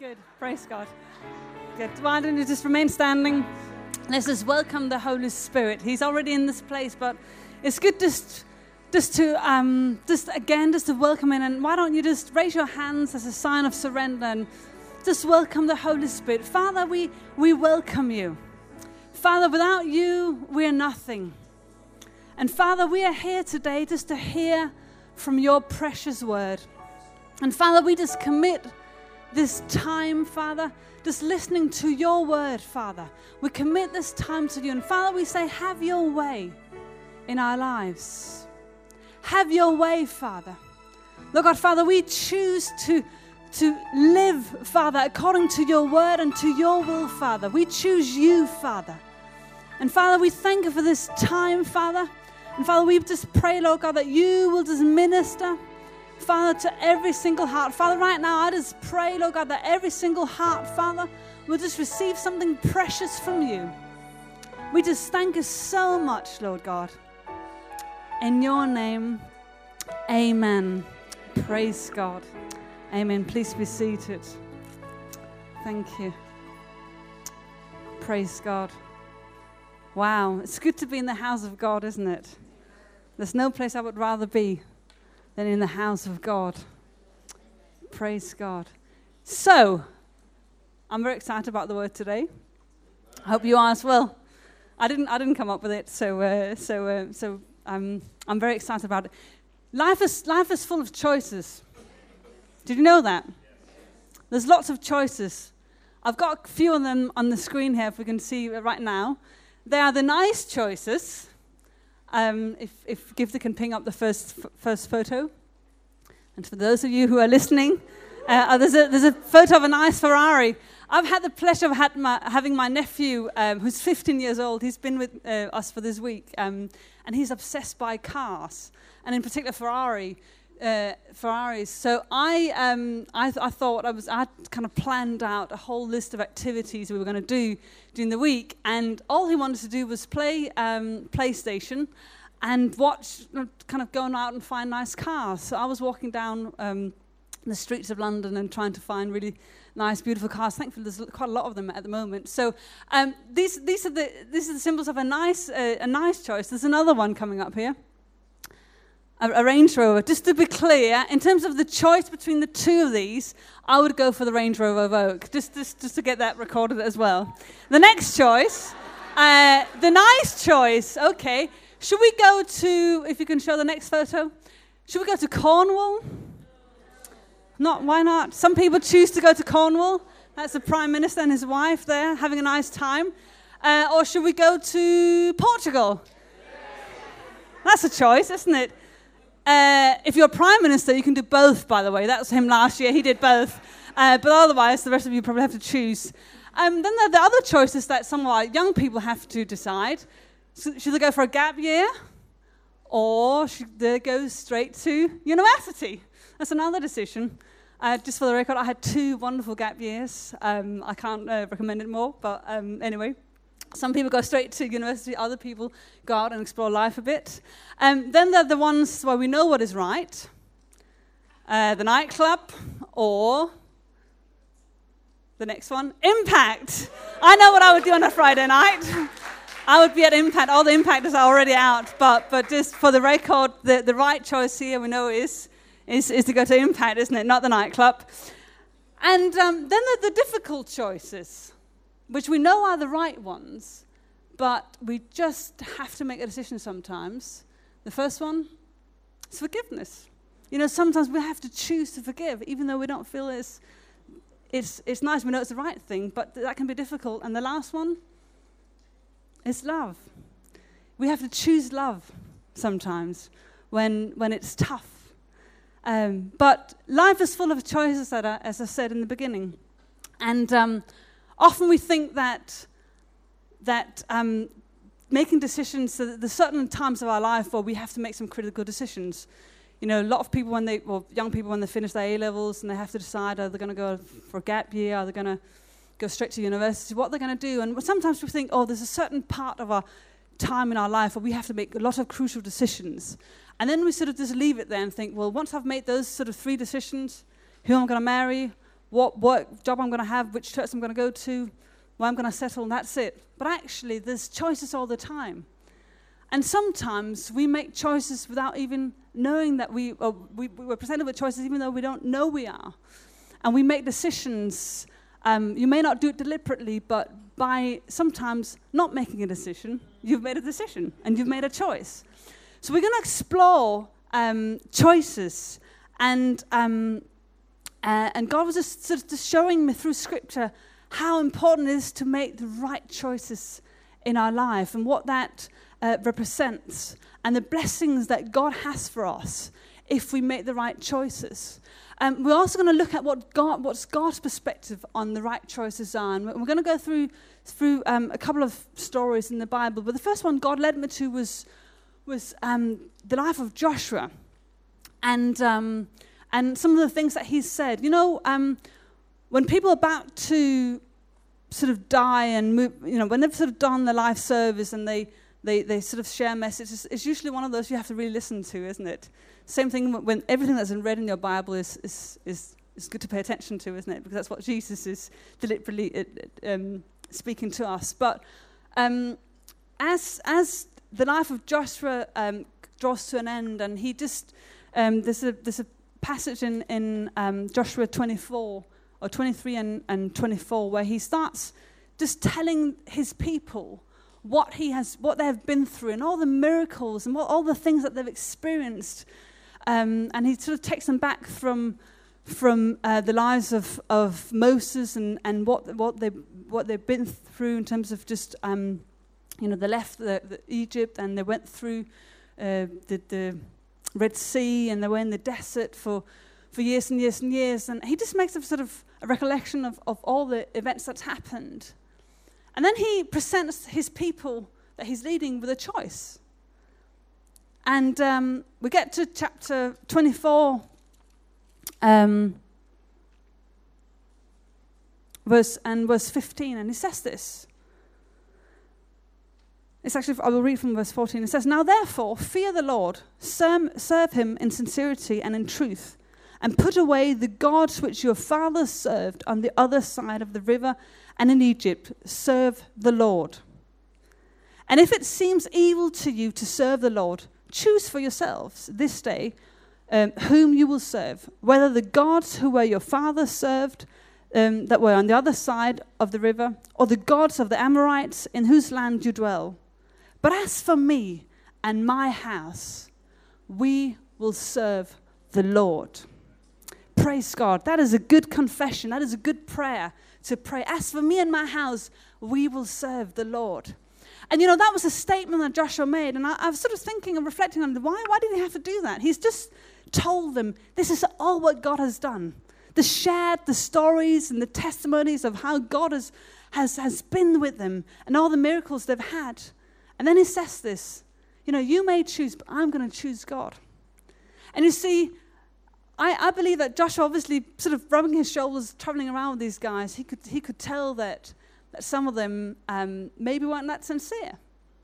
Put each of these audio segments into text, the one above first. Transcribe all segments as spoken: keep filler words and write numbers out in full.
Good. Praise God. Good. Why don't you just remain standing? Let's just welcome the Holy Spirit. He's already in this place, but it's good just, just to, um, just again, just to welcome him. And why don't you just raise your hands as a sign of surrender and just welcome the Holy Spirit. Father, we, we welcome you. Father, without you, we are nothing. And Father, we are here today just to hear from your precious word. And Father, we just commit this time, Father, just listening to your word, Father. We commit this time to you. And Father, we say, have your way in our lives. Have your way, Father. Lord God, Father, we choose to, to live, Father, according to your word and to your will, Father. We choose you, Father. And Father, we thank you for this time, Father. And Father, we just pray, Lord God, that you will just minister, Father, to every single heart. Father, right now, I just pray, Lord God, that every single heart, Father, will just receive something precious from you. We just thank you so much, Lord God. In your name, amen. Praise God. Amen. Please be seated. Thank you. Praise God. Wow, it's good to be in the house of God, isn't it? There's no place I would rather be than in the house of God. Praise God. So, I'm very excited about the word today. I hope you are as well. I didn't. I didn't come up with it, so uh, so uh, so um, I'm very excited about it. Life is life is full of choices. Did you know that? There's lots of choices. I've got a few of them on the screen here, if we can see right now. They are the nice choices. Um, if, if Gifta can ping up the first f- first photo. And for those of you who are listening, uh, oh, there's, a, there's a photo of a nice Ferrari. I've had the pleasure of had my, having my nephew, um, who's fifteen years old. He's been with uh, us for this week, um, and he's obsessed by cars, and in particular Ferrari. Uh, Ferraris. So I, um, I, th- I thought I was. I kind of planned out a whole list of activities we were going to do during the week, and all he wanted to do was play um, PlayStation and watch, kind of going out and find nice cars. So I was walking down um, the streets of London and trying to find really nice, beautiful cars. Thankfully, there's quite a lot of them at the moment. So um, these, these are the these are the symbols of a nice, uh, a nice choice. There's another one coming up here. A Range Rover. Just to be clear, in terms of the choice between the two of these, I would go for the Range Rover Vogue, just, just, just to get that recorded as well. The next choice, uh, the nice choice, okay. Should we go to, if you can show the next photo, should we go to Cornwall? Not, why not? Some people choose to go to Cornwall. That's the Prime Minister and his wife there, having a nice time. Uh, or should we go to Portugal? That's a choice, isn't it? Uh, if you're Prime Minister, you can do both, by the way. That was him last year. He did both. Uh, but otherwise, the rest of you probably have to choose. Um, then there are the other choices that some like young people have to decide. So should they go for a gap year? Or should they go straight to university? That's another decision. Uh, just for the record, I had two wonderful gap years. Um, I can't uh, recommend it more, but um, anyway. Some people go straight to university, other people go out and explore life a bit. Um, then there are the ones where we know what is right. Uh, the nightclub, or the next one, Impact. I know what I would do on a Friday night. I would be at Impact. All the Impactors are already out, but but just for the record, the, the right choice here we know is, is, is to go to Impact, isn't it? Not the nightclub. And um, then there are the difficult choices, which we know are the right ones, but we just have to make a decision sometimes. The first one is forgiveness. You know, sometimes we have to choose to forgive, even though we don't feel it's, it's, it's nice, we know it's the right thing, but that can be difficult. And the last one is love. We have to choose love sometimes when, when it's tough. Um, but life is full of choices, that are, as I said in the beginning. And um, often we think that that um, making decisions, so that there's certain times of our life where we have to make some critical decisions. You know, a lot of people when they, well, young people when they finish their A-levels and they have to decide, are they going to go for a gap year, are they going to go straight to university, what they're going to do. And sometimes we think, oh, there's a certain part of our time in our life where we have to make a lot of crucial decisions. And then we sort of just leave it there and think, well, once I've made those sort of three decisions, who am I going to marry, what work job I'm going to have, which church I'm going to go to, where I'm going to settle, and that's it. But actually, there's choices all the time. And sometimes we make choices without even knowing that we, or we, we're presented with choices even though we don't know we are. And we make decisions. Um, you may not do it deliberately, but by sometimes not making a decision, you've made a decision and you've made a choice. So we're going to explore um, choices. And um, uh, and God was just sort of just showing me through Scripture how important it is to make the right choices in our life and what that uh, represents and the blessings that God has for us if we make the right choices. Um, we're also going to look at what God, what's God's perspective on the right choices are. And we're going to go through through um, a couple of stories in the Bible. But the first one God led me to was was um, the life of Joshua, and um, and some of the things that he said. You know, um, when people are about to sort of die and move, you know, when they've sort of done the life service and they they they sort of share messages, it's usually one of those you have to really listen to, isn't it? Same thing when everything that's read in your Bible is is is, is good to pay attention to, isn't it? Because that's what Jesus is deliberately um, speaking to us. But um, as as the life of Joshua um, draws to an end, and he just um, there's a there's a passage in in um, Joshua twenty-four or twenty-three and, and twenty-four where he starts just telling his people what he has, what they have been through, and all the miracles and what, all the things that they've experienced. Um, and he sort of takes them back from from uh, the lives of, of Moses and, and what what they what they've been through in terms of just um, you know they left the, the Egypt and they went through uh, the, the Red Sea and they were in the desert for for years and years and years. And he just makes a sort of a recollection of, of all the events that's happened. And then he presents his people that he's leading with a choice. And um, we get to chapter twenty-four, um, verse and verse fifteen, and he says this. It's actually, I will read from verse fourteen. It says, "Now therefore, fear the Lord, serve, serve him in sincerity and in truth, and put away the gods which your fathers served on the other side of the river and in Egypt. Serve the Lord. And if it seems evil to you to serve the Lord, choose for yourselves this day um, whom you will serve, whether the gods who were your fathers served, um, that were on the other side of the river, or the gods of the Amorites in whose land you dwell. But as for me and my house, we will serve the Lord." Praise God. That is a good confession. That is a good prayer to pray. As for me and my house, we will serve the Lord. And you know, that was a statement that Joshua made. And I, I was sort of thinking and reflecting on why, why did he have to do that? He's just told them this is all what God has done. The shared the stories and the testimonies of how God has, has, has been with them and all the miracles they've had. And then he says this, you know, you may choose, but I'm going to choose God. And you see, I, I believe that Joshua, obviously sort of rubbing his shoulders, traveling around with these guys, he could he could tell that, that some of them um, maybe weren't that sincere.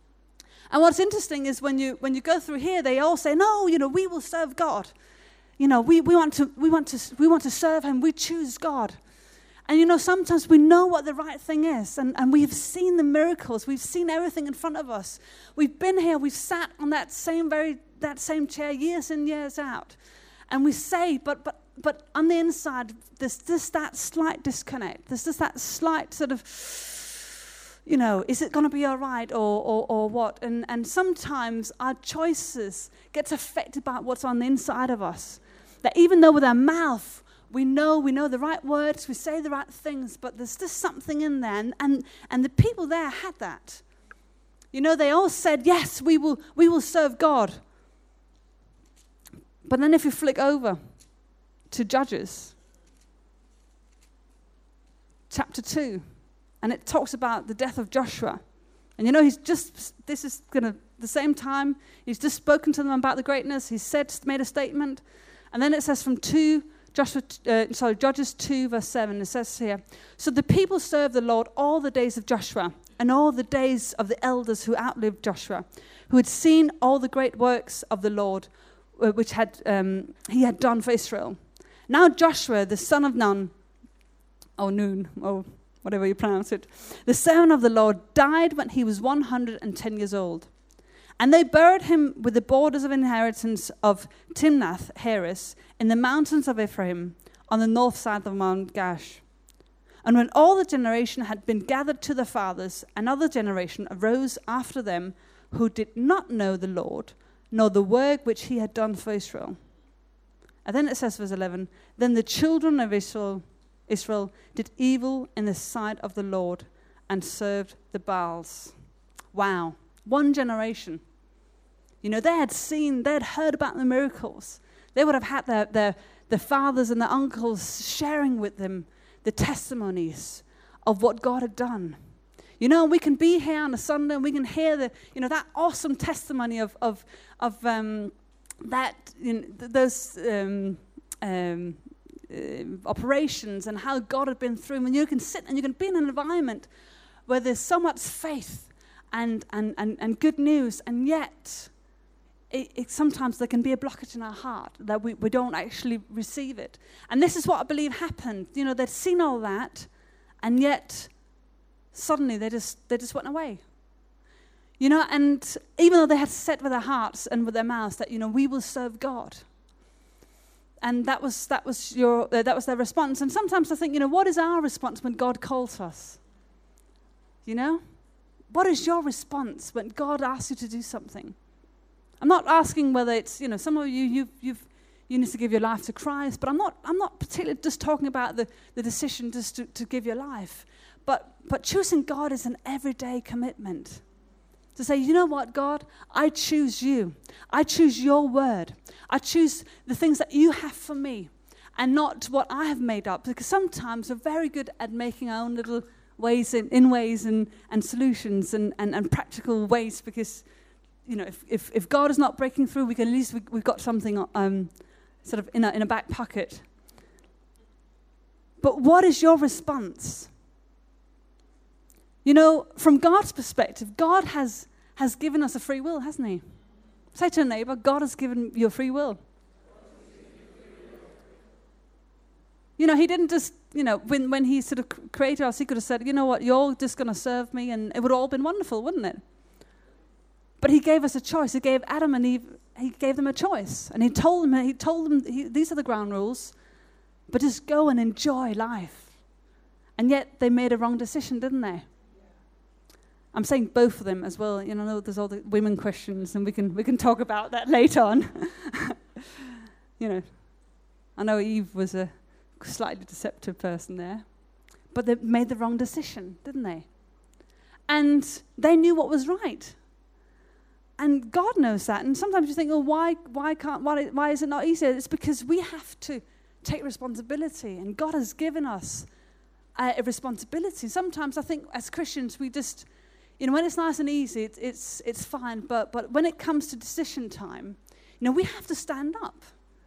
And what's interesting is when you when you go through here, they all say, no, you know, we will serve God. You know, we, we want to we want to we want to serve him, we choose God. And you know, sometimes we know what the right thing is, and, and we've seen the miracles, we've seen everything in front of us. We've been here, we've sat on that same very that same chair years in, years out. And we say, but but but on the inside, there's just that slight disconnect. There's just that slight sort of, you know, is it going to be all right or, or or what? And and sometimes our choices get affected by what's on the inside of us. That even though with our mouth we know we know the right words, we say the right things, but there's just something in there. And and, and the people there had that. You know, they all said, yes, we will we will serve God. But then if you flick over to Judges, chapter two, and it talks about the death of Joshua. And you know, he's just, this is going to, the same time, he's just spoken to them about the greatness. He's said, made a statement. And then it says from two, Joshua, uh, sorry, Judges two, verse seven, it says here, "So the people served the Lord all the days of Joshua and all the days of the elders who outlived Joshua, who had seen all the great works of the Lord, which had um, he had done for Israel. Now Joshua, the son of Nun, or Nun, or whatever you pronounce it. The servant of the Lord died when he was one hundred ten years old. And they buried him with the borders of inheritance of Timnath-Heres in the mountains of Ephraim on the north side of Mount Gash. And when all the generation had been gathered to the fathers, another generation arose after them who did not know the Lord, nor the work which he had done for Israel. And then it says, verse eleven, then the children of Israel, Israel did evil in the sight of the Lord and served the Baals. Wow, one generation. You know, they had seen, they had heard about the miracles. They would have had their, their, their fathers and their uncles sharing with them the testimonies of what God had done. You know, we can be here on a Sunday and we can hear the, you know, that awesome testimony of of of um, that you know, th- those um, um, uh, operations and how God had been through them. And you can sit and you can be in an environment where there's so much faith and and and, and good news, and yet It, it, sometimes there can be a blockage in our heart that we, we don't actually receive it. And this is what I believe happened. You know, they'd seen all that, and yet suddenly they just they just went away. You know, and even though they had said with their hearts and with their mouths that, you know, we will serve God. And that was that was your uh, that was their response. And sometimes I think, you know, what is our response when God calls us? You know? What is your response when God asks you to do something? I'm not asking whether it's, you know, some of you, you've, you've, you need to give your life to Christ, but I'm not, I'm not particularly just talking about the, the decision just to, to give your life. But, but choosing God is an everyday commitment. To say, you know what, God, I choose you. I choose your word. I choose the things that you have for me and not what I have made up. Because sometimes we're very good at making our own little ways in, in ways and, and solutions and, and, and practical ways, because you know, if, if, if God is not breaking through, we can at least we, we've got something um, sort of in a, in a back pocket. But what is your response? You know, from God's perspective, God has, has given us a free will, hasn't he? Say to a neighbor, God has given you a free will. You know, he didn't just, you know, when, when he sort of created us, he could have said, you know what, you're just going to serve me, and it would all have been wonderful, wouldn't it? But he gave us a choice. He gave Adam and Eve, he gave them a choice. And he told them, he told them he, these are the ground rules, but just go and enjoy life. And yet they made a wrong decision, didn't they? I'm saying both of them as well. You know, there's all the women questions, and we can we can talk about that later on. You know, I know Eve was a slightly deceptive person there, but they made the wrong decision, didn't they? And they knew what was right. And God knows that. And sometimes you think, oh, why, why can't, why, why is it not easier? It's because we have to take responsibility, and God has given us uh, a responsibility. Sometimes I think as Christians we just, you know, when it's nice and easy, it's it's it's fine. But but when it comes to decision time, you know, we have to stand up.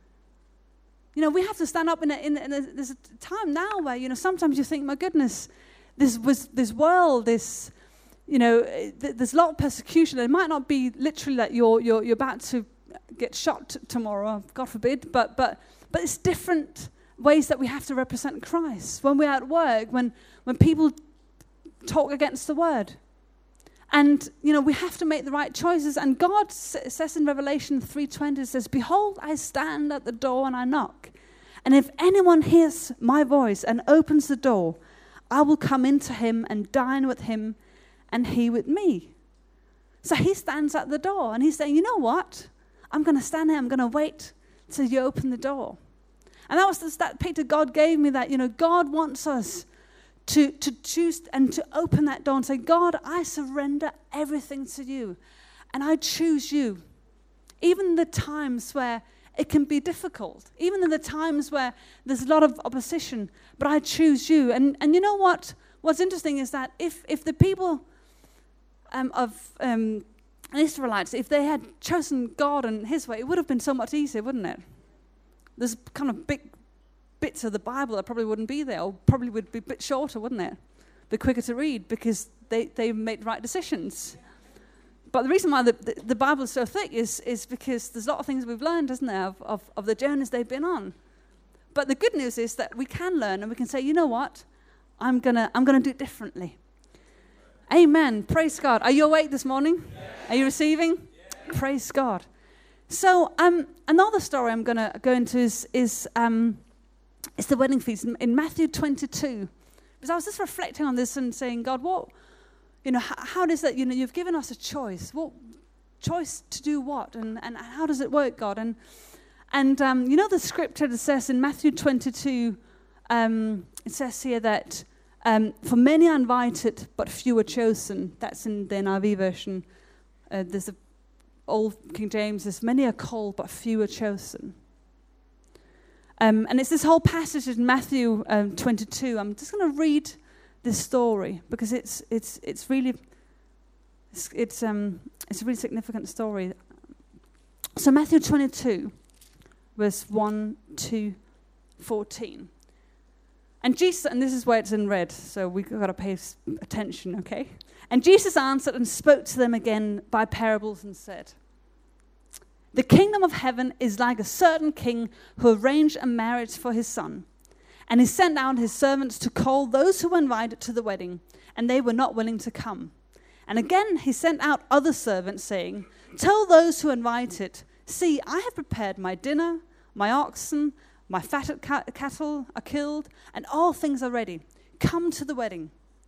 You know, we have to stand up in a, in, a, in a, there's a time now where, you know, sometimes you think, my goodness, this was this world, this. You know, th- there's a lot of persecution. It might not be literally that you're you're you're about to get shot t- tomorrow, God forbid. But but but it's different ways that we have to represent Christ. When we're at work, when when people talk against the word, and you know we have to make the right choices. And God s- says in Revelation three twenty, says, "Behold, I stand at the door and I knock, and if anyone hears my voice and opens the door, I will come into him and dine with him, and he with me." So he stands at the door, and he's saying, you know what? I'm going to stand here. I'm going to wait till you open the door. And that was the, that picture God gave me, that, you know, God wants us to, to choose and to open that door and say, God, I surrender everything to you, and I choose you. Even in the times where it can be difficult, even in the times where there's a lot of opposition, but I choose you. And, and you know what? What's interesting is that if, if the people... Um, of um, Israelites, if they had chosen God and his way, it would have been so much easier, wouldn't it? There's kind of big bits of the Bible that probably wouldn't be there, or probably would be a bit shorter, wouldn't it? Be quicker to read, because they, they made the right decisions. But the reason why the, the, the Bible is so thick is, is because there's a lot of things we've learned, isn't there, of, of, of the journeys they've been on. But the good news is that we can learn, and we can say, you know what? I'm gonna, I'm gonna do it differently. Amen. Praise God. Are you awake this morning? Yeah. Are you receiving? Yeah. Praise God. So um, another story I'm gonna go into is is um, is the wedding feast in, in Matthew twenty-two. Because I was just reflecting on this and saying, God, what, you know, how, how does that? You know, you've given us a choice. What choice to do what, and and how does it work, God? And and um, you know the scripture that says in Matthew twenty-two, um, it says here that. Um, for many are invited, but few are chosen. That's in the N I V version. Uh, there's a old King James. There's many are called, but few are chosen. Um, and it's this whole passage in Matthew um, twenty-two. I'm just going to read this story because it's it's it's really it's it's um it's a really significant story. So Matthew twenty-two, verse one to fourteen. And Jesus, and this is where it's in red, so we've got to pay attention, okay? And Jesus answered and spoke to them again by parables and said, "The kingdom of heaven is like a certain king who arranged a marriage for his son. And he sent out his servants to call those who were invited to the wedding, and they were not willing to come. And again he sent out other servants, saying, 'Tell those who are invited, see, I have prepared my dinner, my oxen, my fatted ca- cattle are killed, and all things are ready. Come to the wedding.'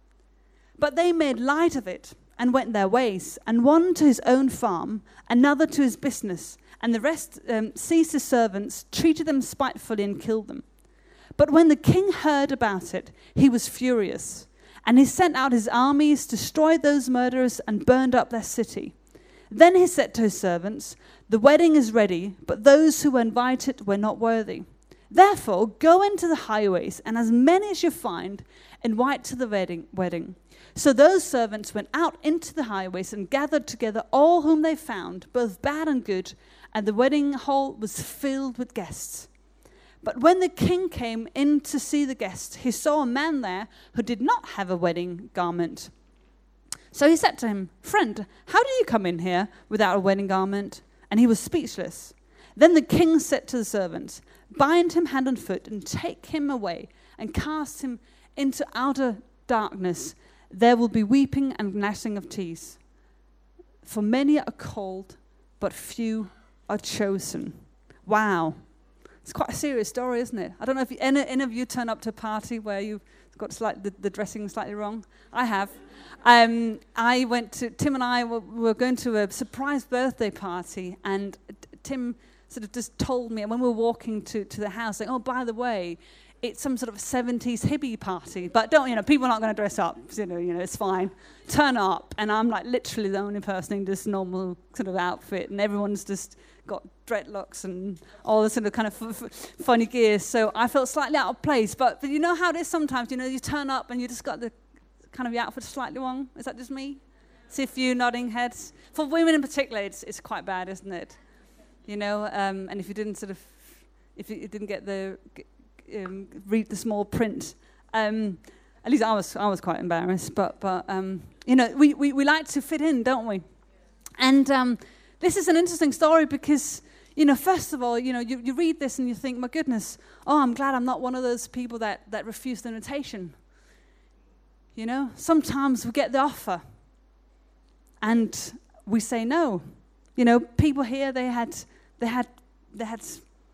But they made light of it and went their ways, and one to his own farm, another to his business, and the rest um, seized his servants, treated them spitefully, and killed them. But when the king heard about it, he was furious, and he sent out his armies, destroyed those murderers, and burned up their city. Then he said to his servants, 'The wedding is ready, but those who were invited were not worthy. Therefore, go into the highways, and as many as you find, invite to the wedding. wedding. So those servants went out into the highways and gathered together all whom they found, both bad and good, and the wedding hall was filled with guests. But when the king came in to see the guests, he saw a man there who did not have a wedding garment. So he said to him, 'Friend, how do you come in here without a wedding garment?' And he was speechless. Then the king said to the servants, 'Bind him hand and foot and take him away and cast him into outer darkness. There will be weeping and gnashing of teeth. For many are called, but few are chosen.'" Wow. It's quite a serious story, isn't it? I don't know if you, any, any of you turn up to a party where you've got slight, the, the dressing slightly wrong. I have. Um, I went to, Tim and I were, were going to a surprise birthday party, and Tim sort of just told me, and when we were walking to, to the house, saying, "Oh, by the way, it's some sort of seventies hippie party, but don't, you know, people aren't going to dress up, you know, you know, it's fine. Turn up." And I'm like literally the only person in this normal sort of outfit, and everyone's just got dreadlocks and all this sort of kind of f- f- funny gear. So I felt slightly out of place, but, but you know how it is sometimes, you know, you turn up and you just got the kind of your outfit slightly wrong. Is that just me? See a few nodding heads. For women in particular, it's, it's quite bad, isn't it? You know, um, and if you didn't sort of, if you didn't get the, um, read the small print, um, at least I was I was quite embarrassed. But but um, you know, we, we, we like to fit in, don't we? And um, this is an interesting story because, you know, first of all, you know, you, you read this and you think, my goodness, oh, I'm glad I'm not one of those people that that refuse the invitation. You know, sometimes we get the offer and we say no. You know, people here, they had they had they had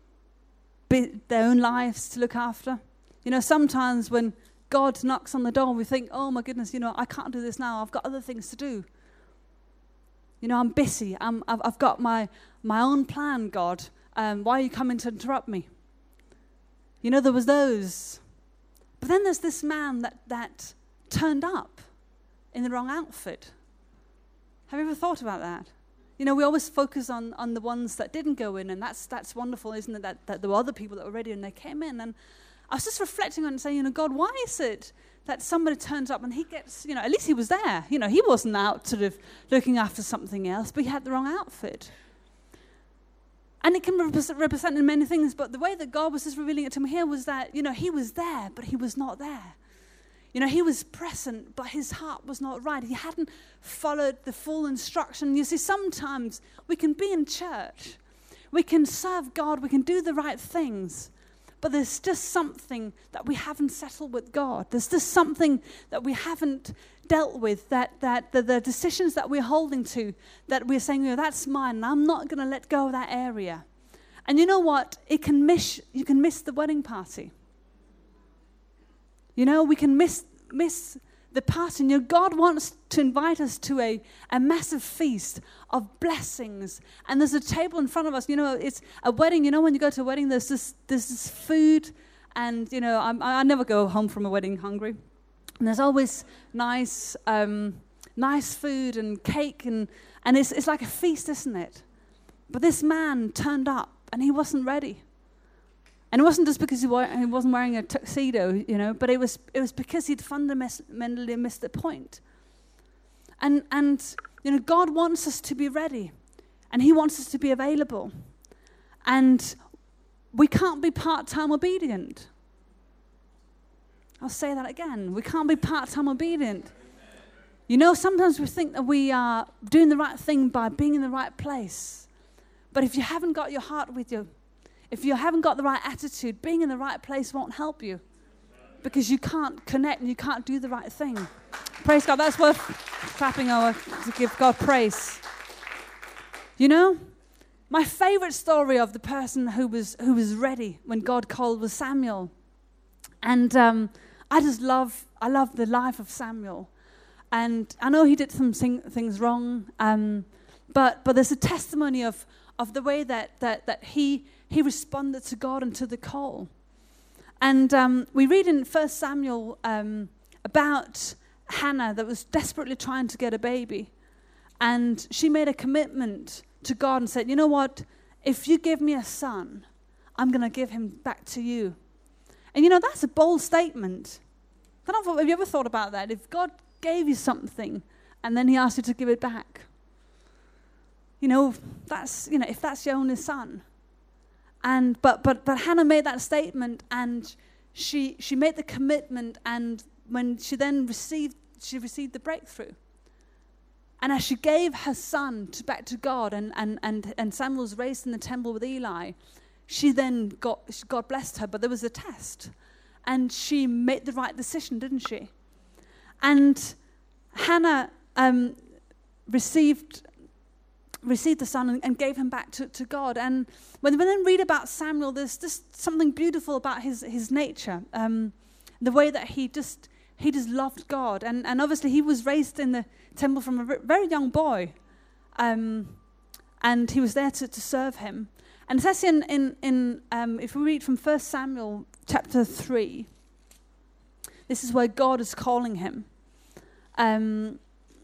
their own lives to look after. You know, sometimes when God knocks on the door, we think, oh my goodness, you know, I can't do this now. I've got other things to do. You know, I'm busy. I'm, I've, I've got my my own plan, God. Um, why are you coming to interrupt me? You know, there was those. But then there's this man that, that turned up in the wrong outfit. Have you ever thought about that? You know, we always focus on, on the ones that didn't go in, and that's that's wonderful, isn't it, that, that there were other people that were ready and they came in. And I was just reflecting on it and saying, you know, God, why is it that somebody turns up and he gets, you know, at least he was there. You know, he wasn't out sort of looking after something else, but he had the wrong outfit. And it can represent, represent in many things, but the way that God was just revealing it to me here was that, you know, he was there, but he was not there. You know, he was present, but his heart was not right. He hadn't followed the full instruction. You see, sometimes we can be in church. We can serve God. We can do the right things. but there's just something that we haven't settled with God. There's just something that we haven't dealt with, that, that the, the decisions that we're holding to, that we're saying, you know, that's mine, and I'm not going to let go of that area. And you know what? It can miss, you can miss the wedding party. You know, we can miss miss the party. You know, God wants to invite us to a, a massive feast of blessings. And there's a table in front of us. You know, it's a wedding. You know, when you go to a wedding, there's this, there's this food. And, you know, I'm, I never go home from a wedding hungry. And there's always nice um, nice food and cake. And, and it's, it's like a feast, isn't it? But this man turned up, and he wasn't ready. And it wasn't just because he, wa- he wasn't wearing a tuxedo, you know, but it was it was because he'd fundamentally missed the point. And, and you know, God wants us to be ready, and he wants us to be available. And we can't be part-time obedient. I'll say that again. We can't be part-time obedient. You know, sometimes we think that we are doing the right thing by being in the right place. But if you haven't got your heart with you, if you haven't got the right attitude, being in the right place won't help you, because you can't connect and you can't do the right thing. Praise God. That's worth clapping over to give God praise. You know, my favorite story of the person who was who was ready when God called was Samuel. And um, I just love, I love the life of Samuel. And I know he did some thing, things wrong, um, but but there's a testimony of of the way that that that he he responded to God and to the call. And um, we read in First Samuel um, about Hannah that was desperately trying to get a baby, and she made a commitment to God and said, "You know what? If you give me a son, I'm going to give him back to you." And you know, that's a bold statement. I don't know, have you ever thought about that? If God gave you something and then he asked you to give it back, you know, that's, you know, if that's your only son. And but but but Hannah made that statement, and she she made the commitment, and when she then received she received the breakthrough. And as she gave her son to, back to God, and and and and Samuel was raised in the temple with Eli, she then got God blessed her, but there was a test, and she made the right decision, didn't she? And Hannah um, received. received the son and, and gave him back to, to God. And when we then read about Samuel, there's just something beautiful about his his nature, um, the way that he just he just loved God. And and obviously he was raised in the temple from a very young boy, um, and he was there to, to serve him. And it says in in, in um, if we read from First Samuel chapter three, this is where God is calling him. Um,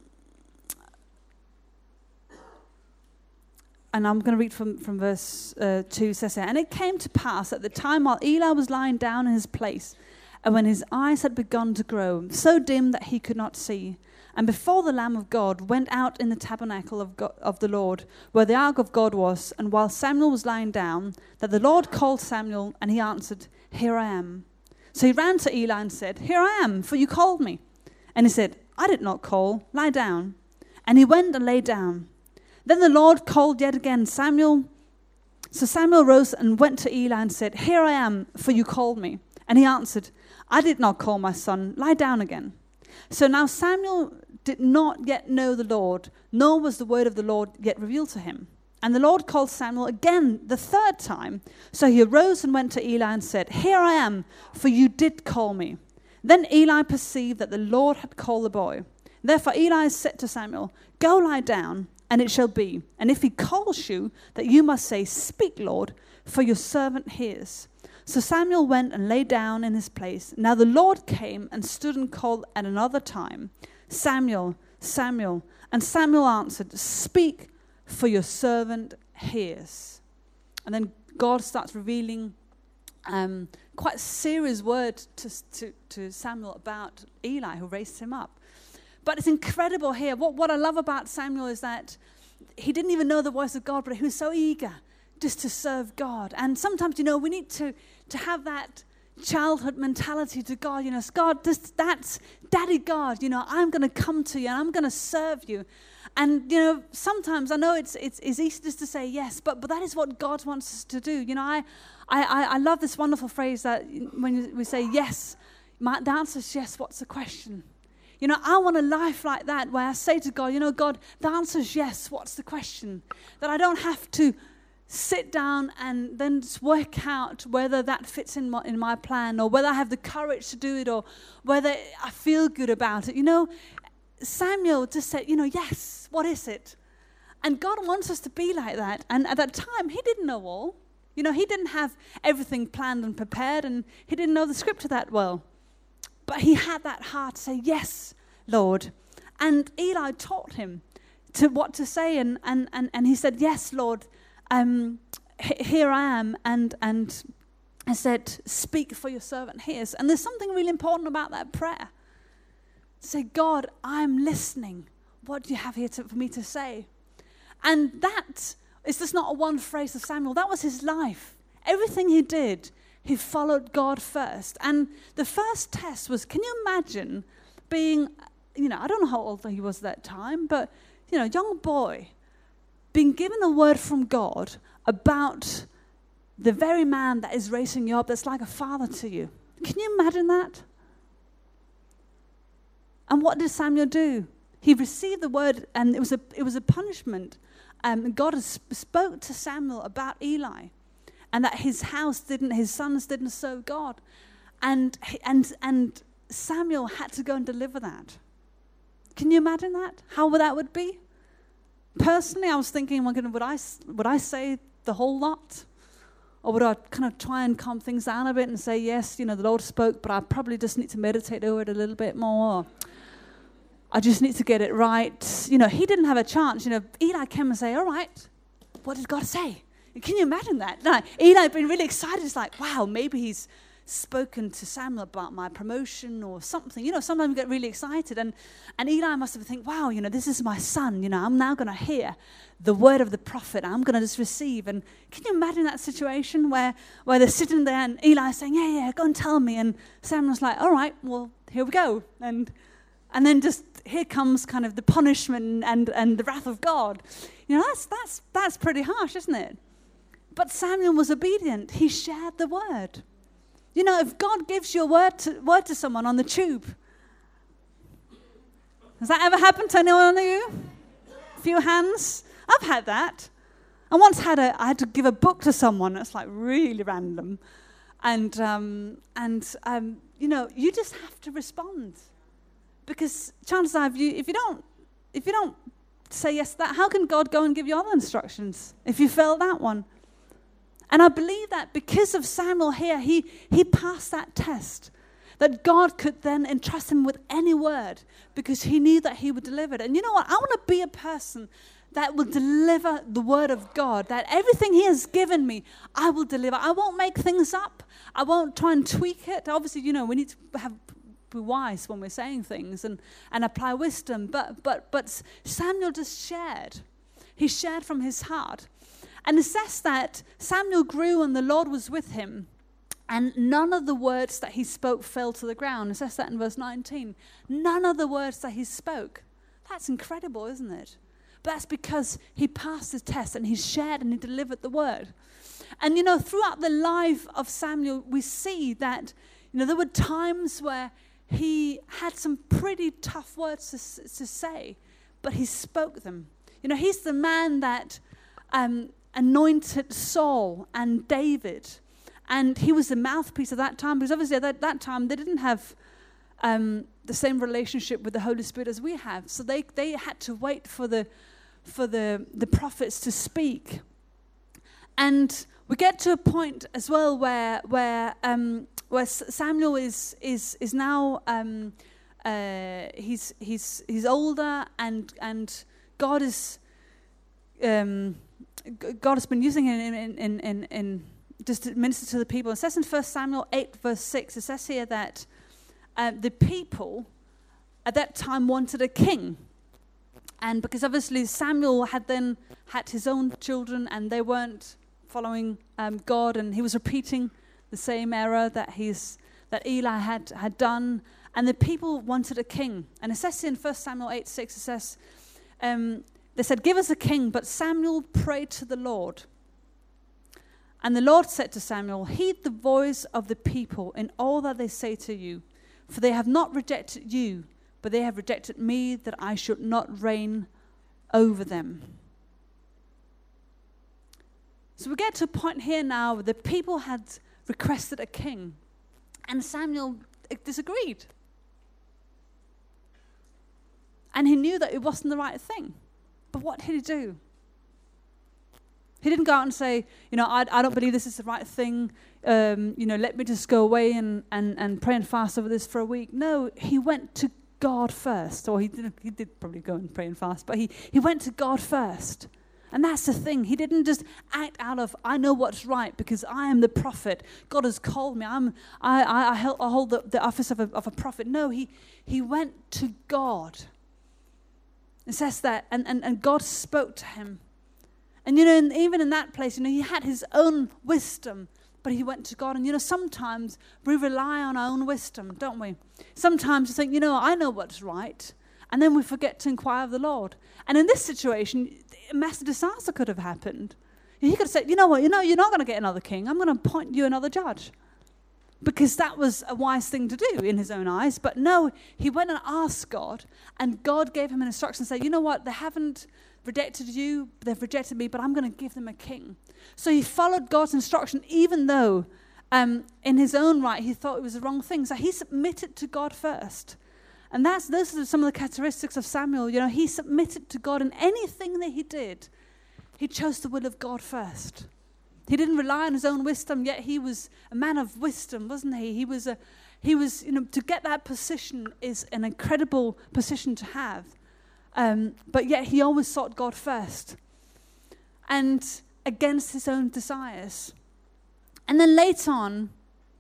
And I'm going to read from, from verse uh, two. It says here, "And it came to pass at the time while Eli was lying down in his place, and when his eyes had begun to grow, so dim that he could not see, and before the Lamb of God went out in the tabernacle of, God, of the Lord, where the ark of God was, and while Samuel was lying down, that the Lord called Samuel, and he answered, 'Here I am.' So he ran to Eli and said, 'Here I am, for you called me.' And he said, 'I did not call, lie down.' And he went and lay down. Then the Lord called yet again, 'Samuel.' So Samuel rose and went to Eli and said, 'Here I am, for you called me.' And he answered, 'I did not call, my son, lie down again.' So now Samuel did not yet know the Lord, nor was the word of the Lord yet revealed to him. And the Lord called Samuel again the third time. So he arose and went to Eli and said, 'Here I am, for you did call me.' Then Eli perceived that the Lord had called the boy. Therefore Eli said to Samuel, 'Go lie down, and it shall be, and if he calls you, that you must say, Speak, Lord, for your servant hears.' So Samuel went and lay down in his place. Now the Lord came and stood and called at another time, 'Samuel, Samuel.' And Samuel answered, 'Speak, for your servant hears.'" And then God starts revealing um, quite a serious word to, to, to Samuel about Eli, who raised him up. But it's incredible here. What, what I love about Samuel is that he didn't even know the voice of God, but he was so eager just to serve God. And sometimes, you know, we need to, to have that childhood mentality to God. You know, God, this, that's Daddy God. You know, I'm going to come to you and I'm going to serve you. And, you know, sometimes I know it's it's, it's easy just to say yes, but, but that is what God wants us to do. You know, I I, I love this wonderful phrase that when we say yes, my, the answer is yes, what's the question? You know, I want a life like that where I say to God, you know, God, the answer is yes, what's the question? That I don't have to sit down and then just work out whether that fits in my, in my plan, or whether I have the courage to do it, or whether I feel good about it. You know, Samuel just said, you know, yes, what is it? And God wants us to be like that. And at that time, he didn't know all. You know, he didn't have everything planned and prepared, and he didn't know the scripture that well. But he had that heart to say, yes, Lord. And Eli taught him to what to say, and and, and, and he said, yes, Lord, um, h- here I am. And, and I said, speak, for your servant hears. And there's something really important about that prayer. Say, God, I'm listening. What do you have here to, for me to say? And that is just not a one phrase of Samuel. That was his life. Everything he did, he followed God first. And the first test was, can you imagine being, you know, I don't know how old he was at that time, but, you know, young boy, being given a word from God about the very man that is raising you up, that's like a father to you. Can you imagine that? And what did Samuel do? He received the word, and it was a it was a punishment. Um, God has spoke to Samuel about Eli, and that his house didn't, his sons didn't serve God, and and and Samuel had to go and deliver that. Can you imagine that? How that would be? Personally, I was thinking, well, would I would I say the whole lot, or would I kind of try and calm things down a bit and say, yes, you know, the Lord spoke, but I probably just need to meditate over it a little bit more. I just need to get it right. You know, he didn't have a chance. You know, Eli came and say, all right, what did God say? Can you imagine that? No, Eli had been really excited. It's like, wow, maybe he's spoken to Samuel about my promotion or something. You know, sometimes we get really excited. And, and Eli must have think, wow, you know, this is my son. You know, I'm now going to hear the word of the prophet. I'm going to just receive. And can you imagine that situation where, where they're sitting there and Eli is saying, yeah, yeah, go and tell me. And Samuel's like, all right, well, here we go. And and then just here comes kind of the punishment and, and the wrath of God. You know, that's that's that's pretty harsh, isn't it? But Samuel was obedient. He shared the word. You know, if God gives you a word to, word to someone on the tube, has that ever happened to anyone of you? A few hands? I've had that. I once had a, I had to give a book to someone that's like really random. And, um, and um, you know, you just have to respond. Because chances are, if you, if you don't, if you don't say yes to that, how can God go and give you other instructions if you fail that one? And I believe that because of Samuel here, he, he passed that test, that God could then entrust him with any word because he knew that he would deliver it. And you know what? I want to be a person that will deliver the word of God, that everything he has given me, I will deliver. I won't make things up. I won't try and tweak it. Obviously, you know, we need to have be wise when we're saying things and, and apply wisdom. But but but Samuel just shared. He shared from his heart. And it says that Samuel grew and the Lord was with him. And none of the words that he spoke fell to the ground. It says that in verse nineteen. None of the words that he spoke. That's incredible, isn't it? But that's because he passed the test and he shared and he delivered the word. And you know, throughout the life of Samuel, we see that, you know, there were times where he had some pretty tough words to, to say, but he spoke them. You know, he's the man that um, anointed Saul and David. And he was the mouthpiece of that time, because obviously at that, that time they didn't have um, the same relationship with the Holy Spirit as we have. So they, they had to wait for the for the, the prophets to speak. And we get to a point as well where where um, where Samuel is is is now um, uh, he's he's he's older, and and God is um, God has been using him in in in, in just to minister to the people. It says in First Samuel eight verse six. It says here that uh, the people at that time wanted a king. And because obviously Samuel had then had his own children and they weren't following um, God, and he was repeating the same error that he's that Eli had, had done, and the people wanted a king. And it says in First Samuel eight six, it says, um, they said, give us a king. But Samuel prayed to the Lord. And the Lord said to Samuel, heed the voice of the people in all that they say to you, for they have not rejected you, but they have rejected me, that I should not reign over them. So we get to a point here now where the people had requested a king, and Samuel disagreed. And he knew that it wasn't the right thing. But what did he do? He didn't go out and say, you know, I, I don't believe this is the right thing. Um, you know, let me just go away and, and, and pray and fast over this for a week. No, he went to God first. Or he did, he did probably go and pray and fast, but he, he went to God first. And that's the thing. He didn't just act out of, I know what's right because I am the prophet. God has called me. I'm, I, I, I hold the, the office of a, of a prophet. No, he, he went to God. It says that, and, and, and God spoke to him. And, you know, in, even in that place, you know, he had his own wisdom, but he went to God. And, you know, sometimes we rely on our own wisdom, don't we? Sometimes you think, you know, I know what's right. And then we forget to inquire of the Lord. And in this situation, a massive disaster could have happened. He could have said, you know what, you know, you're not going to get another king. I'm going to appoint you another judge. Because that was a wise thing to do in his own eyes. But no, he went and asked God, and God gave him an instruction and said, you know what, they haven't rejected you, they've rejected me, but I'm going to give them a king. So he followed God's instruction, even though um, in his own right he thought it was the wrong thing. So he submitted to God first. And that's those are some of the characteristics of Samuel. You know, he submitted to God in anything that he did. He chose the will of God first. He didn't rely on his own wisdom, yet he was a man of wisdom, wasn't he? He was a, he was, you know, to get that position is an incredible position to have. Um, but yet he always sought God first, and against his own desires. And then later on,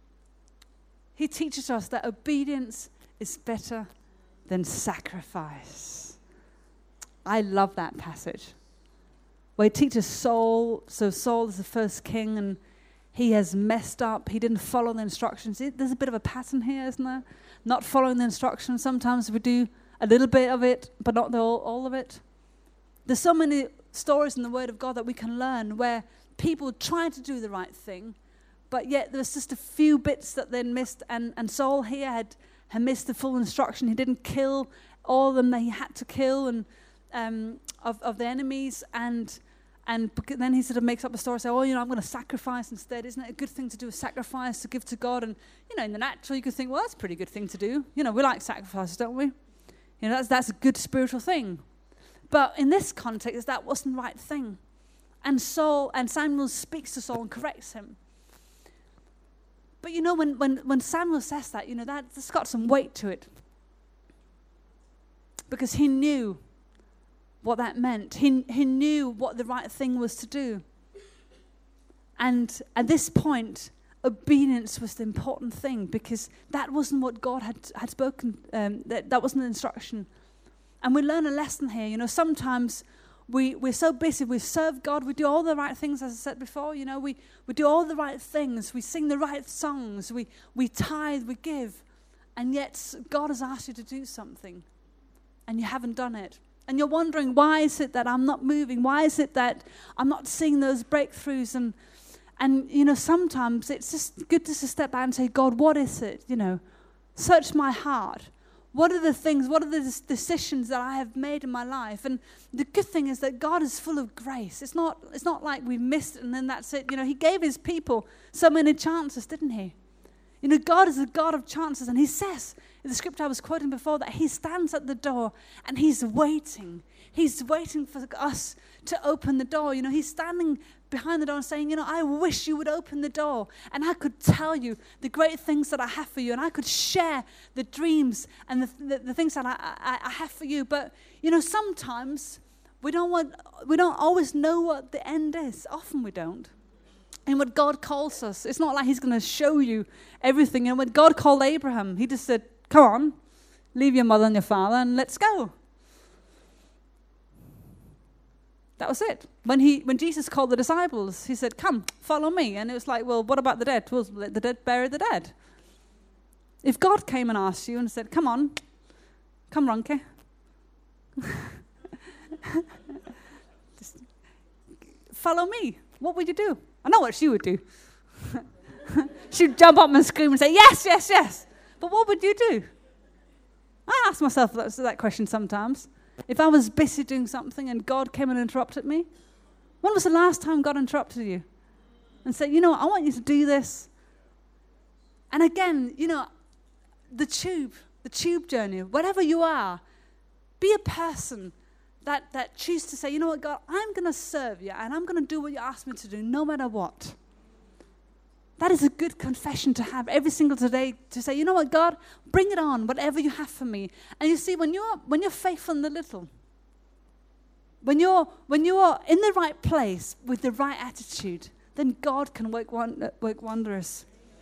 he teaches us that obedience is better than sacrifice. I love that passage. Where he teaches Saul, so Saul is the first king, and he has messed up. He didn't follow the instructions. There's a bit of a pattern here, isn't there? Not following the instructions. Sometimes we do a little bit of it, but not the, all, all of it. There's so many stories in the Word of God that we can learn where people tried to do the right thing, but yet there was just a few bits that they missed, and, and Saul here had, had missed the full instruction. He didn't kill all of them that he had to kill, and um, of, of the enemies, and And then he sort of makes up a story, say, oh, you know, I'm going to sacrifice instead. Isn't it a good thing to do a sacrifice, to give to God? And, you know, in the natural, you could think, well, that's a pretty good thing to do. You know, we like sacrifices, don't we? You know, that's, that's a good spiritual thing. But in this context, that wasn't the right thing. And Saul, and Samuel speaks to Saul and corrects him. But, you know, when, when, when Samuel says that, you know, that, that's got some weight to it. Because he knew what that meant. He, he knew what the right thing was to do. And at this point, obedience was the important thing, because that wasn't what God had, had spoken. Um, that, that wasn't the instruction. And we learn a lesson here. You know, sometimes we, we're so busy. We serve God. We do all the right things, as I said before. You know, we, we do all the right things. We sing the right songs. We, we tithe. We give. And yet God has asked you to do something, and you haven't done it. And you're wondering, why is it that I'm not moving? Why is it that I'm not seeing those breakthroughs? And, and you know, sometimes it's just good to step back and say, God, what is it? You know, search my heart. What are the things, what are the decisions that I have made in my life? And the good thing is that God is full of grace. It's not, it's not like we missed it and then that's it. You know, he gave his people so many chances, didn't he? You know, God is a God of chances, and he says in the scripture I was quoting before that he stands at the door and he's waiting. He's waiting for us to open the door. You know, he's standing behind the door and saying, you know, I wish you would open the door and I could tell you the great things that I have for you, and I could share the dreams and the, the, the things that I, I, I have for you. But, you know, sometimes we don't want, we don't always know what the end is. Often we don't. And when God calls us, it's not like he's going to show you everything. And when God called Abraham, he just said, come on, leave your mother and your father and let's go. That was it. When he, when Jesus called the disciples, he said, come, follow me. And it was like, well, what about the dead? Well, let the dead bury the dead. If God came and asked you and said, come on, come Ronke. Just follow me. What would you do? I know what she would do. She'd jump up and scream and say, yes, yes, yes. But what would you do? I ask myself that, that question sometimes. If I was busy doing something and God came and interrupted me, when was the last time God interrupted you? And said, you know, I want you to do this. And again, you know, the tube, the tube journey, whatever you are, be a person that, that choose to say, you know what, God, I'm going to serve you and I'm going to do what you ask me to do no matter what. That is a good confession to have every single day, to say, you know what, God, bring it on, whatever you have for me. And you see, when you're when you're faithful in the little, when you're when you're in the right place with the right attitude, then God can work one, work wonders.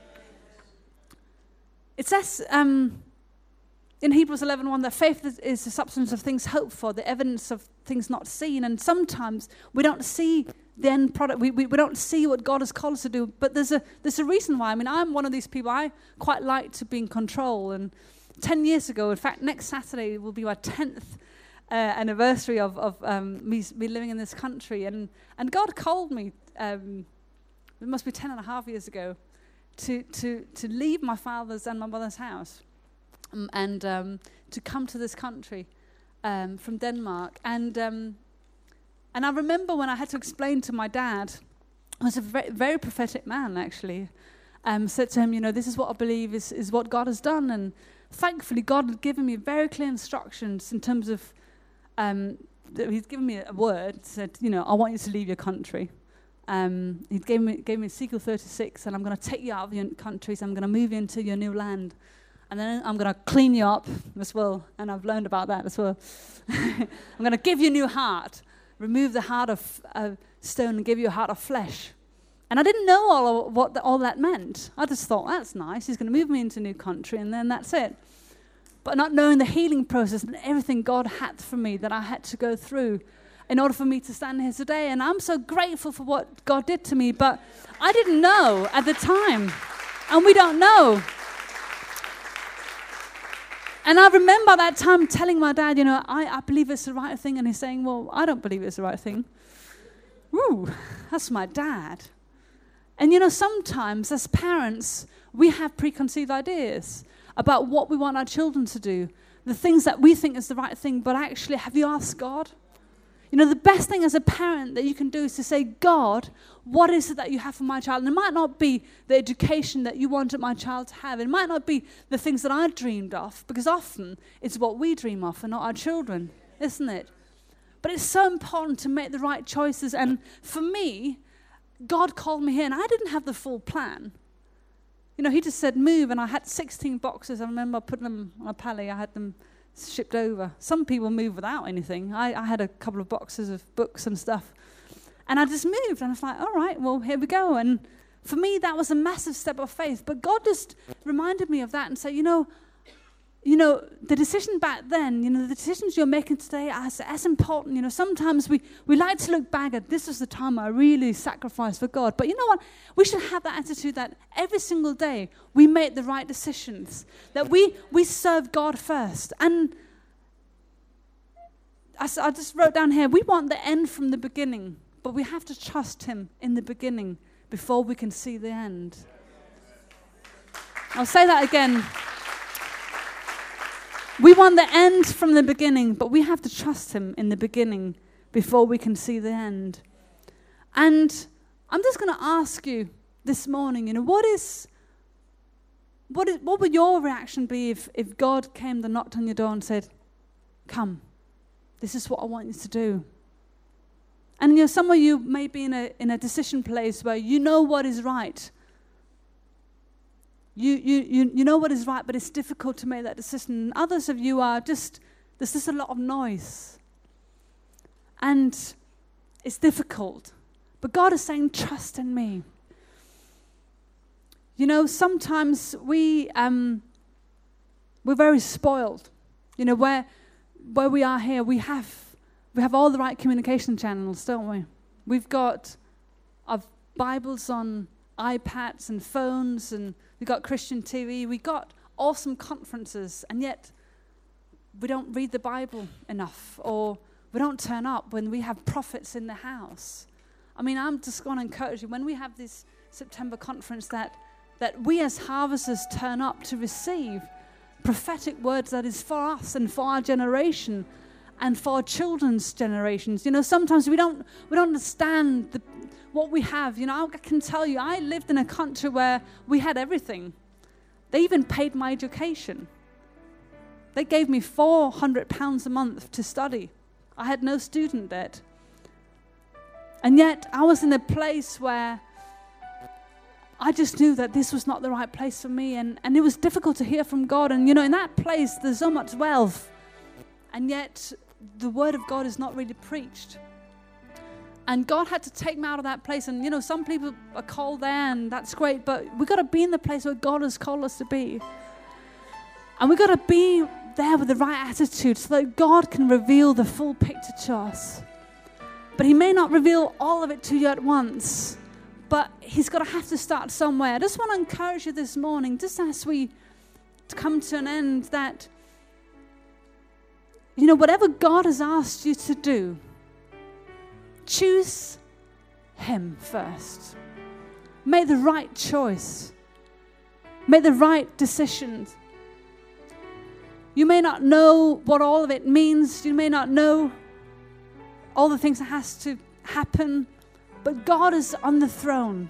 It says um, in Hebrews eleven one that faith is, is the substance of things hoped for, the evidence of things not seen. And sometimes we don't see the end product. We, we we don't see what God has called us to do. But there's a there's a reason why. I mean, I'm one of these people. I quite like to be in control. And ten years ago, in fact, next Saturday will be my tenth uh, anniversary of of um, me me living in this country. And and God called me. Um, it must be ten and a half years ago, to to to leave my father's and my mother's house, um, and um, to come to this country um, from Denmark. And um, And I remember when I had to explain to my dad, who was a very, very prophetic man, actually, um, said to him, you know, this is what I believe is, is what God has done. And thankfully, God had given me very clear instructions in terms of, um, he'd given me a word, said, you know, I want you to leave your country. Um, he gave me, gave me Ezekiel thirty-six, and I'm going to take you out of your countries, I'm going to move you into your new land. And then I'm going to clean you up as well. And I've learned about that as well. I'm going to give you a new heart. Remove the heart of uh, stone and give you a heart of flesh. And I didn't know all of what the, all that meant. I just thought, that's nice. He's going to move me into a new country, and then that's it. But not knowing the healing process and everything God had for me that I had to go through in order for me to stand here today. And I'm so grateful for what God did to me, but I didn't know at the time. And we don't know. And I remember that time telling my dad, you know, I, I believe it's the right thing. And he's saying, well, I don't believe it's the right thing. Woo, that's my dad. And, you know, sometimes as parents, we have preconceived ideas about what we want our children to do, the things that we think is the right thing. But actually, have you asked God? You know, the best thing as a parent that you can do is to say, God, what is it that you have for my child? And it might not be the education that you wanted my child to have. It might not be the things that I dreamed of, because often it's what we dream of and not our children, isn't it? But it's so important to make the right choices. And for me, God called me here, and I didn't have the full plan. You know, he just said, move, and I had sixteen boxes. I remember putting them on a pallet. I had them shipped over. Some people move without anything. I, I had a couple of boxes of books and stuff. And I just moved, and I was like, all right, well, here we go. And for me, that was a massive step of faith. But God just reminded me of that and said, you know, you know, the decision back then, you know, the decisions you're making today are as, as important. You know, sometimes we, we like to look back at, this is the time I really sacrificed for God. But you know what? We should have that attitude that every single day we make the right decisions, that we, we serve God first. And I, I just wrote down here, we want the end from the beginning, but we have to trust him in the beginning before we can see the end. I'll say that again. We want the end from the beginning, but we have to trust him in the beginning before we can see the end. And I'm just going to ask you this morning, you know, what is, what is, what would your reaction be if, if God came and knocked on your door and said, come, this is what I want you to do. And you know, some of you may be in a in a decision place where you know what is right. You, you you you know what is right, but it's difficult to make that decision. Others of you are just, there's just a lot of noise. And it's difficult. But God is saying, trust in me. You know, sometimes we, um, we're very spoiled. You know, where where we are here, we have we have all the right communication channels, don't we? We've got our Bibles on iPads and phones, and we've got Christian T V, we got awesome conferences, and yet we don't read the Bible enough, or we don't turn up when we have prophets in the house. I mean, I'm just going to encourage you, when we have this September conference, that, that we as harvesters turn up to receive prophetic words that is for us and for our generation and for our children's generations. You know, sometimes we don't we don't understand the, what we have. You know, I can tell you, I lived in a country where we had everything. They even paid my education. They gave me four hundred pounds a month to study. I had no student debt. And yet I was in a place where I just knew that this was not the right place for me, and, and it was difficult to hear from God. And you know, in that place there's so much wealth, and yet the word of God is not really preached. And God had to take me out of that place. And you know, some people are called there, and that's great, but we've got to be in the place where God has called us to be. And we've got to be there with the right attitude so that God can reveal the full picture to us. But he may not reveal all of it to you at once, but he's got to have to start somewhere. I just want to encourage you this morning, just as we come to an end, that, you know, whatever God has asked you to do, choose him first. Make the right choice. Make the right decisions. You may not know what all of it means. You may not know all the things that has to happen, but God is on the throne.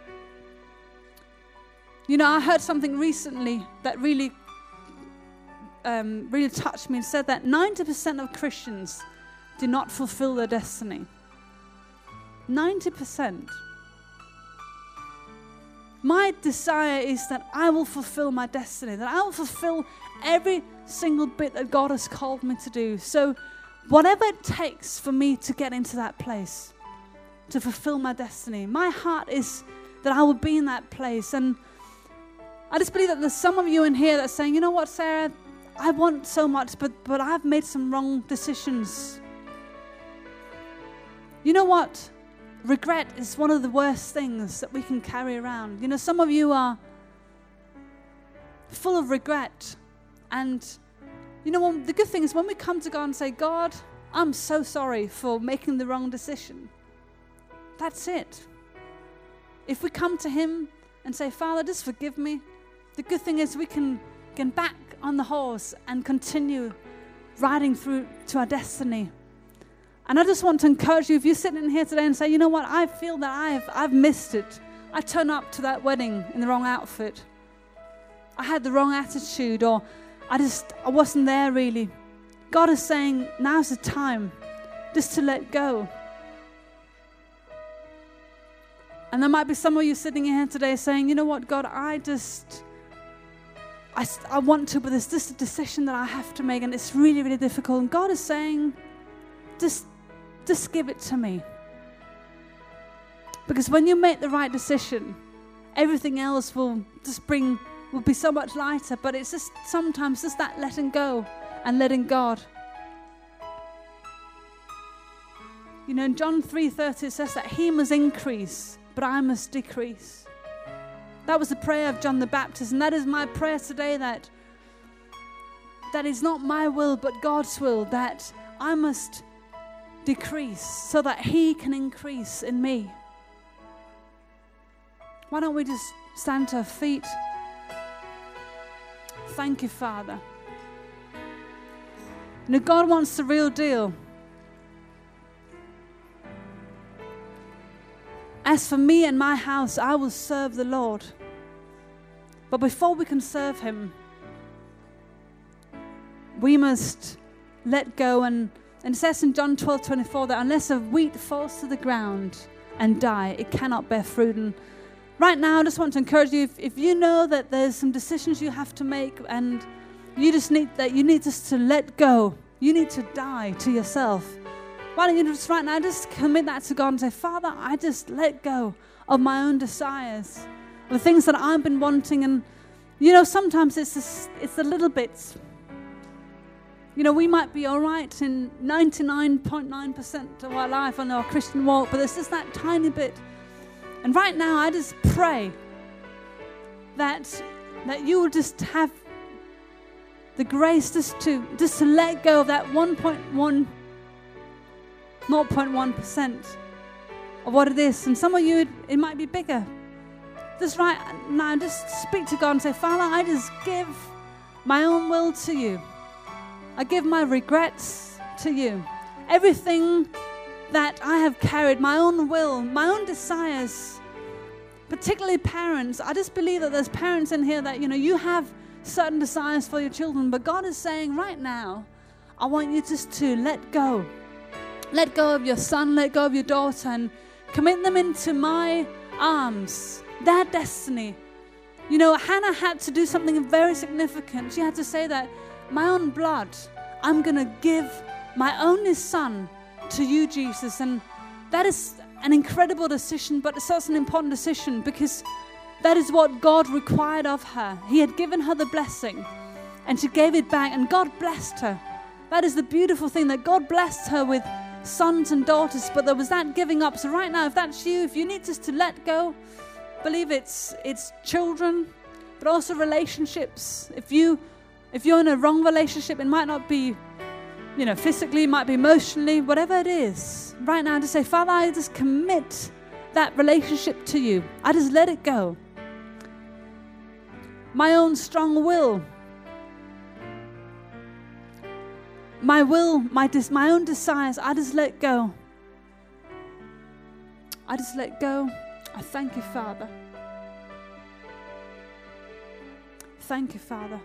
You know, I heard something recently that really, um, really touched me. It said that ninety percent of Christians do not fulfill their destiny. ninety percent. My desire is that I will fulfill my destiny, that I will fulfill every single bit that God has called me to do. So whatever it takes for me to get into that place, to fulfill my destiny, my heart is that I will be in that place. And I just believe that there's some of you in here that's saying, you know what, Sarah, I want so much, but, but I've made some wrong decisions. You know what? Regret is one of the worst things that we can carry around. You know, some of you are full of regret. And, you know, the good thing is when we come to God and say, God, I'm so sorry for making the wrong decision. That's it. If we come to him and say, Father, just forgive me, the good thing is we can get back on the horse and continue riding through to our destiny. And I just want to encourage you, if you're sitting in here today and say, you know what, I feel that I've I've missed it. I turned up to that wedding in the wrong outfit. I had the wrong attitude, or I just, I wasn't there really. God is saying, now's the time just to let go. And there might be some of you sitting in here today saying, you know what, God, I just, I, I want to, but there's just a decision that I have to make, and it's really, really difficult. And God is saying, just Just give it to me. Because when you make the right decision, everything else will just bring, will be so much lighter. But it's just sometimes just that letting go and letting God. You know, in John three thirty it says that he must increase, but I must decrease. That was the prayer of John the Baptist, and that is my prayer today, that that is not my will but God's will, that I must decrease so that he can increase in me. Why don't we just stand to our feet? Thank you, Father. You know, God wants the real deal. As for me and my house, I will serve the Lord. But before we can serve him, we must let go. And And it says in John twelve twenty-four that unless a wheat falls to the ground and die, it cannot bear fruit. And right now, I just want to encourage you, if, if you know that there's some decisions you have to make, and you just need that, you need just to let go. You need to die to yourself. Why don't you just right now just commit that to God and say, Father, I just let go of my own desires, the things that I've been wanting. And you know, sometimes it's just, it's the little bits. You know, we might be all right in ninety-nine point nine percent of our life on our Christian walk, but there's just that tiny bit. And right now, I just pray that that you will just have the grace just to just to let go of that one point one zero point one percent of what it is. And some of you, it, it might be bigger. Just right now, just speak to God and say, Father, I just give my own will to you. I give my regrets to you. Everything that I have carried, my own will, my own desires, particularly parents. I just believe that there's parents in here that, you know, you have certain desires for your children, but God is saying right now, I want you just to let go. Let go of your son, let go of your daughter, and commit them into my arms, their destiny. You know, Hannah had to do something very significant. She had to say that, my own blood, I'm going to give my only son to you, Jesus. And that is an incredible decision, but it's such an important decision because that is what God required of her. He had given her the blessing and she gave it back, and God blessed her. That is the beautiful thing, that God blessed her with sons and daughters, but there was that giving up. So right now, if that's you, if you need just to let go, believe it's it's children, but also relationships. If you if you're in a wrong relationship, it might not be, you know, physically, it might be emotionally, whatever it is. Right now, just say, Father, I just commit that relationship to you. I just let it go. My own strong will. My will, my des- my own desires, I just let go. I just let go. I thank you, Father. Thank you, Father.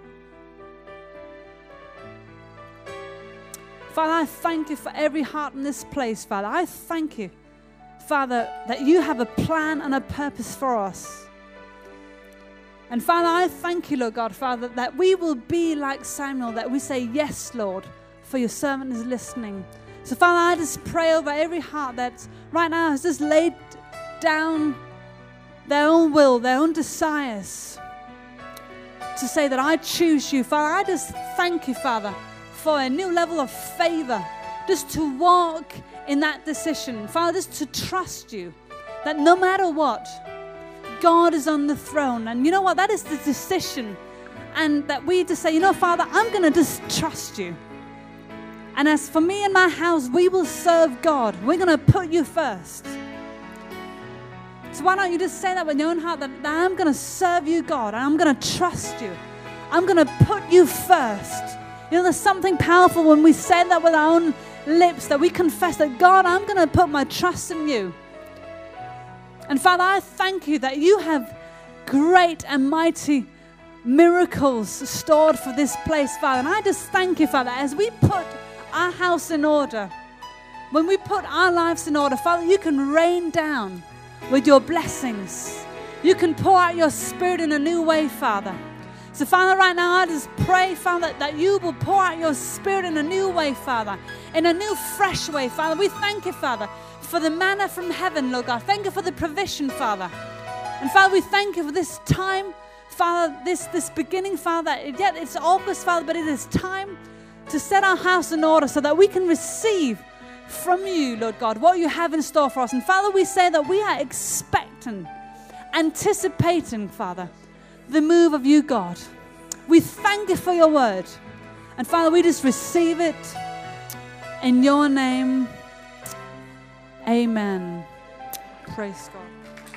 Father, I thank you for every heart in this place, Father. I thank you, Father, that you have a plan and a purpose for us. And Father, I thank you, Lord God, Father, that we will be like Samuel, that we say, yes, Lord, for your servant is listening. So Father, I just pray over every heart that right now has just laid down their own will, their own desires, to say that I choose you. Father, I just thank you, Father, for a new level of favor, just to walk in that decision. Father, just to trust you, that no matter what, God is on the throne. And you know what? That is the decision. And that we just say, you know, Father, I'm going to just trust you. And as for me and my house, we will serve God. We're going to put you first. So why don't you just say that with your own heart, that, that I'm going to serve you, God, and I'm going to trust you. I'm going to put you first. You know, there's something powerful when we say that with our own lips, that we confess that, God, I'm going to put my trust in you. And Father, I thank you that you have great and mighty miracles stored for this place, Father. And I just thank you, Father, as we put our house in order, when we put our lives in order, Father, you can rain down with your blessings. You can pour out your Spirit in a new way, Father. So, Father, right now, I just pray, Father, that you will pour out your Spirit in a new way, Father, in a new, fresh way, Father. We thank you, Father, for the manna from heaven, Lord God. Thank you for the provision, Father. And, Father, we thank you for this time, Father, this, this beginning, Father. Yet it's August, Father, but it is time to set our house in order so that we can receive from you, Lord God, what you have in store for us. And, Father, we say that we are expecting, anticipating, Father, the move of you, God. We thank you for your word. And Father, we just receive it in your name. Amen. Praise God.